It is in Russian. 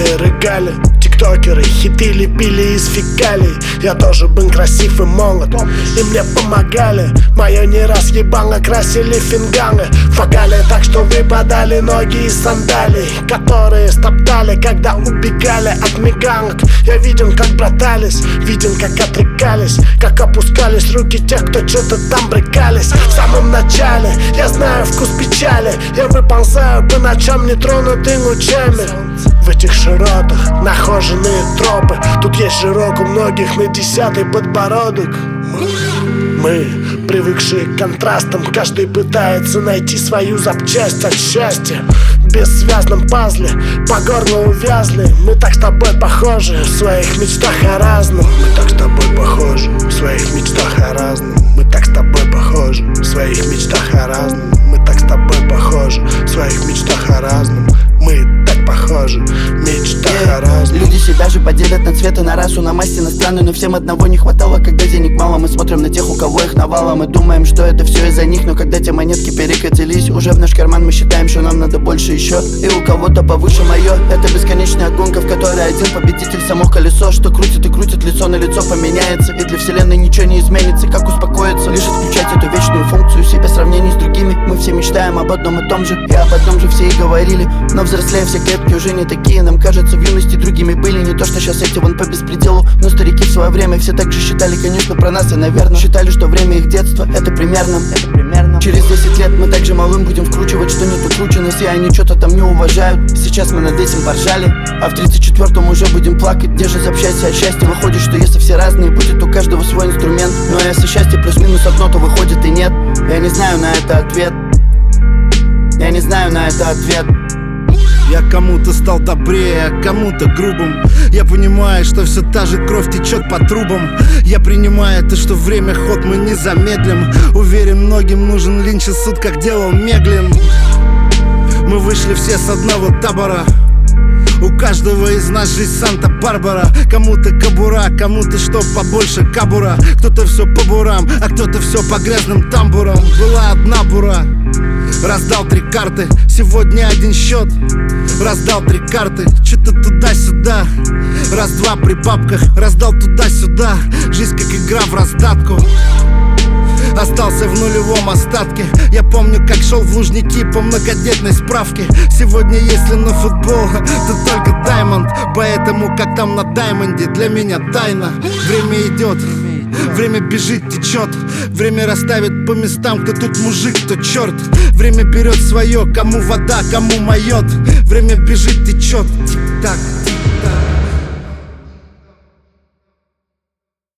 рыгали. Тиктокеры хиты лепили из фекалий. Я тоже был красив и молод, и мне помогали. Мое не раз ебало красили фингалы. Фагали так, что выпадали ноги из сандалий, которые стоптали, когда убегали от мигалок. Я видел, как братались, видел, как отрекались, как опускались руки тех, кто что-то там брыкались. В самом начале я знаю вкус печали. Я выползаю по ночам, нетронутый лучами. В этих широтах нахоженные тропы. Тут есть жирок у многих на 10-й подбородок. Мы, привыкшие к контрастам, каждый пытается найти свою запчасть от счастья. В бессвязном пазле по горло увязли. Мы так с тобой похожи в своих мечтах о разном. Мы так с тобой похожи в своих мечтах о разном. Мы так с тобой похожи в своих мечтах о разном. Мы так с тобой похожи в своих мечтах о разном. Мы так похожи в мечтах о разном. Люди себя же поделят на цвет и на расу, на масть и на страны, но всем одного не хватало, когда денег мало. Мы смотрим на тех, у кого их навалом, и думаем, что это все из-за них. Но когда те монетки перекатились уже в наш карман, мы считаем, что нам надо больше еще. И у кого-то повыше мое. Это бесконечная гонка, в которой один победитель само колесо, что крутит и крутит, лицо на лицо поменяется. И для вселенной ничего не изменится. Как успокоиться? Лишь отключать эту вечную функцию себя сравнений с другими. Мы все мечтаем об одном и том же, и об одном же все и говорили. Но взрослея все клетки уже не такие. Нам кажется, в юности другими были. Не то, что сейчас эти вон по беспределу. Но старики в свое время все так же считали, конечно, про нас и наверное считали, что время их детства это примерно. Через 10 лет мы также малым будем вкручивать, что нет укрученности, и они что-то там не уважают. Сейчас мы над этим поржали, а в 34-м уже будем плакать. Где же общаться о счастье? Выходит, что если все разные, будет у каждого свой инструмент. Но если счастье плюс-минус одно, то выходит и нет. Я не знаю на это ответ. Я не знаю на это ответ. Я кому-то стал добрее, а кому-то грубым. Я понимаю, что все та же кровь течет по трубам. Я принимаю это, что время ход мы не замедлим. Уверен, многим нужен линч и суд, как делал Меглин. Мы вышли все с одного табора. У каждого из нас жизнь Санта-Барбара. Кому-то кобура, кому-то что побольше кабура. Кто-то все по бурам, а кто-то все по грязным тамбурам. Была одна бура, раздал 3 карты, сегодня один счет. Раздал 3 карты, что-то туда-сюда. Раз-два при бабках, раздал туда-сюда. Жизнь как игра в раздатку. Остался в нулевом остатке. Я помню, как шел в Лужники по многодетной справке. Сегодня, если на футбол, то только Даймонд. Поэтому, как там на Даймонде, для меня тайна. Время идет, время бежит, течет. Время расставит по местам, кто тут мужик, кто черт. Время берет свое, кому вода, кому майот. Время бежит, течет.